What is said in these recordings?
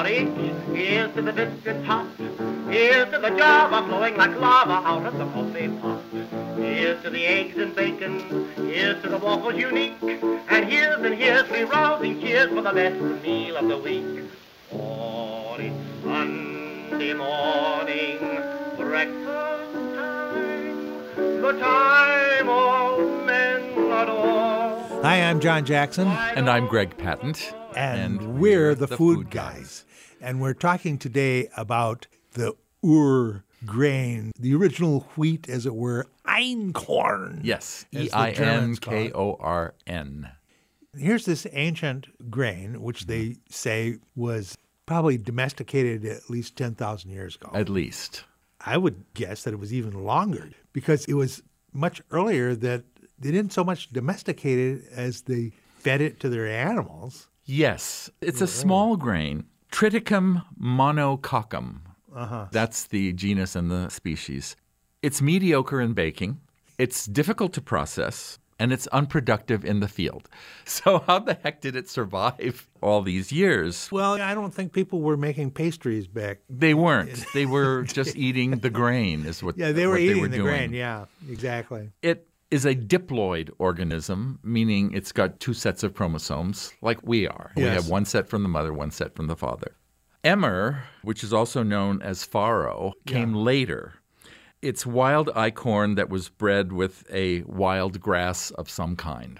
porridge. Here's to the biscuit hot. Here's to the Java flowing like lava out of the coffee pot. Here's to the eggs and bacon. Here's to the waffles unique. And here's three rousing cheers for the best meal of the week. Oh, it's Sunday morning, breakfast time, the time all men adore. Hi, I'm John Jackson. And I'm Greg Patent. And we're the Food Guys. And we're talking today about the Ur grain, the original wheat, as it were, Einkorn. Yes, Einkorn. Here's this ancient grain, which they say was probably domesticated at least 10,000 years ago. At least. I would guess that it was even longer because it was much earlier that they didn't so much domesticate it as they fed it to their animals. Yes, it's a small grain, Triticum monococcum. That's the genus and the species. It's mediocre in baking. It's difficult to process. And it's unproductive in the field. So how the heck did it survive all these years? Well, I don't think people were making pastries back. They weren't. They were just eating the grain is what, they were eating the doing. grain, yeah, exactly. It is a diploid organism, meaning it's got two sets of chromosomes like we are. Yes. We have one set from the mother, one set from the father. Emmer, which is also known as farro, came later. It's wild einkorn that was bred with a wild grass of some kind.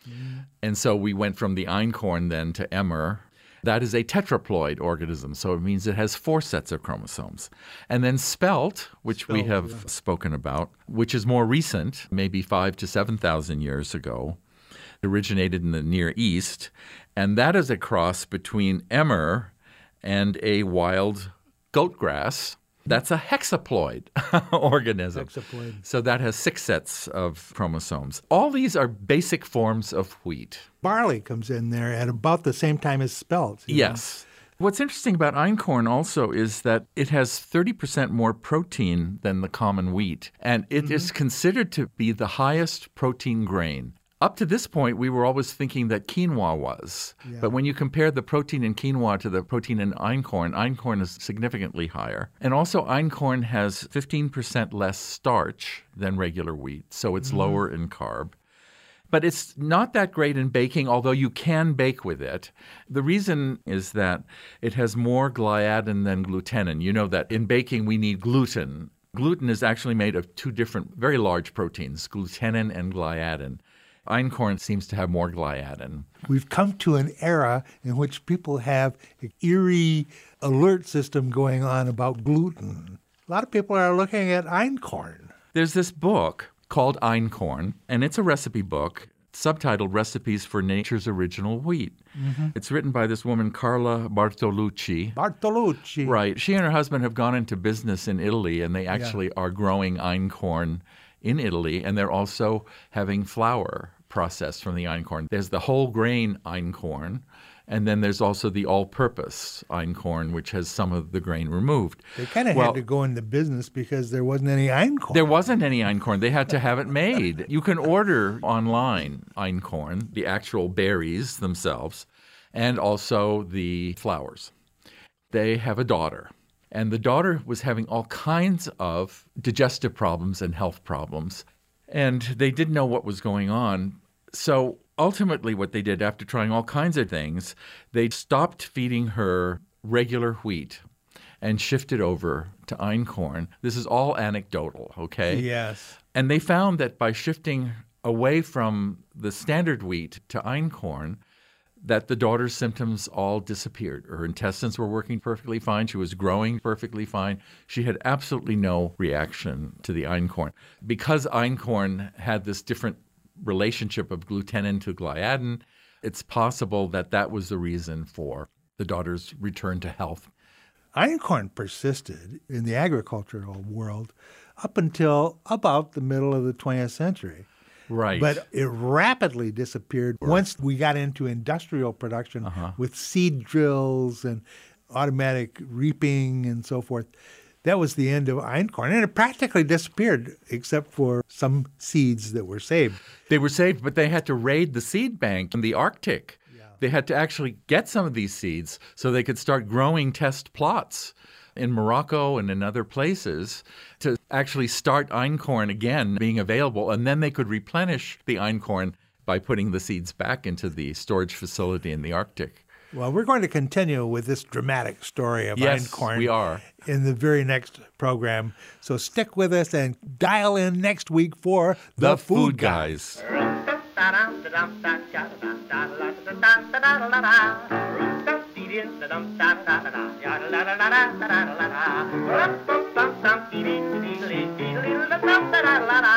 And so we went from the einkorn then to emmer. That is a tetraploid organism, so it means it has four sets of chromosomes. And then spelt, which we have spoken about, which is more recent, maybe 5,000 to 7,000 years ago, originated in the Near East. And that is a cross between emmer and a wild goat grass. That's a hexaploid organism. Hexaploid. So that has 6 sets of chromosomes. All these are basic forms of wheat. Barley comes in there at about the same time as spelt. Yes. What's interesting about einkorn also is that it has 30% more protein than the common wheat, and it is considered to be the highest protein grain. Up to this point, we were always thinking that quinoa was. Yeah. But when you compare the protein in quinoa to the protein in einkorn is significantly higher. And also, einkorn has 15% less starch than regular wheat, so it's lower in carb. But it's not that great in baking, although you can bake with it. The reason is that it has more gliadin than glutenin. You know that in baking we need gluten. Gluten is actually made of 2 different, very large proteins, glutenin and gliadin. Einkorn seems to have more gliadin. We've come to an era in which people have an eerie alert system going on about gluten. A lot of people are looking at einkorn. There's this book called Einkorn, and it's a recipe book subtitled Recipes for Nature's Original Wheat. It's written by this woman, Carla Bartolucci. Bartolucci. Right. She and her husband have gone into business in Italy, and they actually are growing einkorn in Italy, and they're also having flour processed from the einkorn. There's the whole grain einkorn, and then there's also the all-purpose einkorn, which has some of the grain removed. They kind of had to go into business because there wasn't any einkorn. There wasn't any einkorn. They had to have it made. You can order online einkorn, the actual berries themselves, and also the flowers. They have a daughter. And the daughter was having all kinds of digestive problems and health problems. And they didn't know what was going on. So ultimately what they did after trying all kinds of things, they stopped feeding her regular wheat and shifted over to einkorn. This is all anecdotal, okay? Yes. And they found that by shifting away from the standard wheat to einkorn, that the daughter's symptoms all disappeared. Her intestines were working perfectly fine. She was growing perfectly fine. She had absolutely no reaction to the einkorn. Because einkorn had this different relationship of glutenin to gliadin, it's possible that that was the reason for the daughter's return to health. Einkorn persisted in the agricultural world up until about the middle of the 20th century. Right. But it rapidly disappeared once we got into industrial production with seed drills and automatic reaping and so forth. That was the end of einkorn, and it practically disappeared except for some seeds that were saved. They were saved, but they had to raid the seed bank in the Arctic They had to actually get some of these seeds so they could start growing test plots in Morocco and in other places to actually start einkorn again being available. And then they could replenish the einkorn by putting the seeds back into the storage facility in the Arctic. Well, we're going to continue with this dramatic story of einkorn. We are. In the very next program. So stick with us and dial in next week for The Food Guys. La